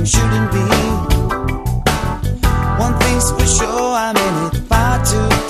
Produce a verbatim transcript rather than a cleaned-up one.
shouldn't be. One thing's for sure, I'm in it far too